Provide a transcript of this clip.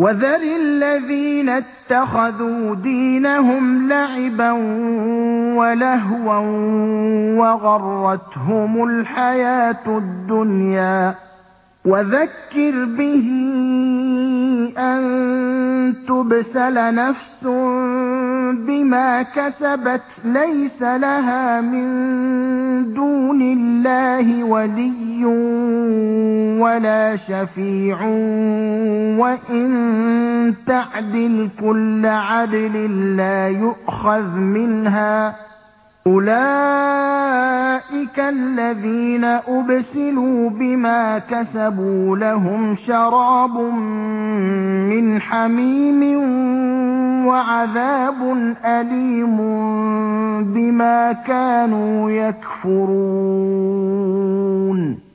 وَذَرِ الَّذِينَ اتَّخَذُوا دِينَهُمْ لَعِبًا وَلَهْوًا وَغَرَّتْهُمُ الْحَيَاةُ الدُّنْيَا ۚ وَذَكِّرْ بِهِ أَن تُبْسَلَ نَفْسٌ بِمَا كَسَبَتْ لَيْسَ لَهَا مِن دُونِ اللَّهِ وَلِيٌّ وَلَا شَفِيعٌ وَإِن تَعْدِلْ كُلَّ عَدْلٍ لَّا يُؤْخَذْ مِنْهَا ۗ أُولَٰئِكَ الَّذِينَ أُبْسِلُوا بِمَا كَسَبُوا لَهُمْ شَرَابٌ مِّنْ حَمِيمٍ وَعَذَابٌ أَلِيمٌ بِمَا كَانُوا يَكْفُرُونَ